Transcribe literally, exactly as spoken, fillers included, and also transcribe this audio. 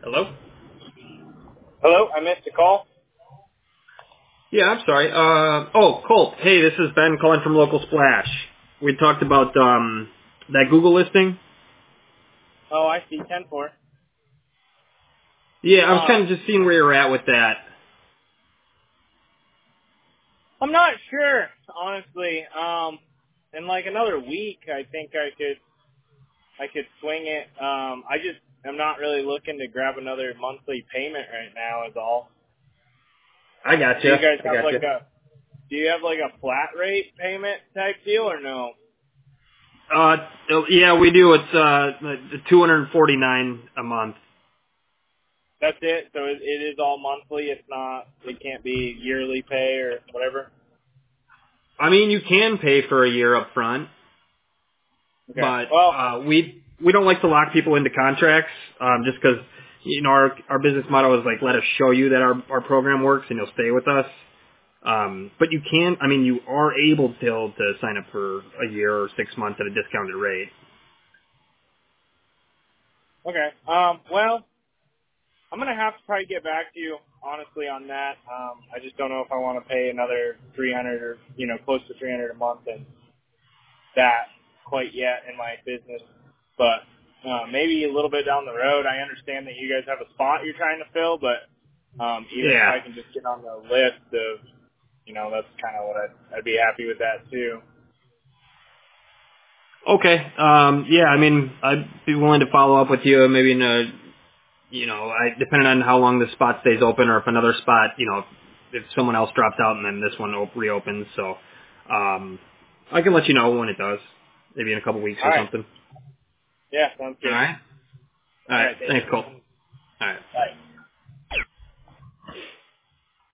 Hello? Hello, I missed a call. Yeah, I'm sorry. Uh, oh, Colt. Hey, this is Ben calling from Local Splash. We talked about um, that Google listing. Oh, I see, ten four. Yeah, I was kind Um, of just seeing where you're at with that. I'm not sure, honestly. Um, in like another week, I think I could, I could swing it. Um, I just, I'm not really looking to grab another monthly payment right now. Is all. I Do you gotcha. guys I have like gotcha. a, do you have like a flat rate payment type deal or no? Uh, yeah, we do. It's uh, two hundred forty-nine a month. That's it. So it, it is all monthly. It's not. It can't be yearly pay or whatever. I mean, you can pay for a year up front, Okay. but Well, uh, we we don't like to lock people into contracts um, just because you know our our business model is like let us show you that our our program works and you'll stay with us. Um, but you can, I mean, you are able still to sign up for a year or six months at a discounted rate. okay. Um, well. I'm gonna have to probably get back to you honestly on that. Um, I just don't know if I want to pay another three hundred or you know close to three hundred a month and that quite yet in my business. But uh, maybe a little bit down the road. I understand that you guys have a spot you're trying to fill, but um, even if Yeah. I can just get on the list of you know that's kind of what I'd, I'd be happy with that too. Okay. Um, yeah, I mean, I'd be willing to follow up with you maybe in a, you know, I, depending on how long the spot stays open or if another spot, you know, if someone else drops out and then this one op- reopens. So, um, I can let you know when it does, maybe in a couple weeks All or right. something. Yeah, sounds All good. right. All All right. right. Thank you. Thanks, Cole.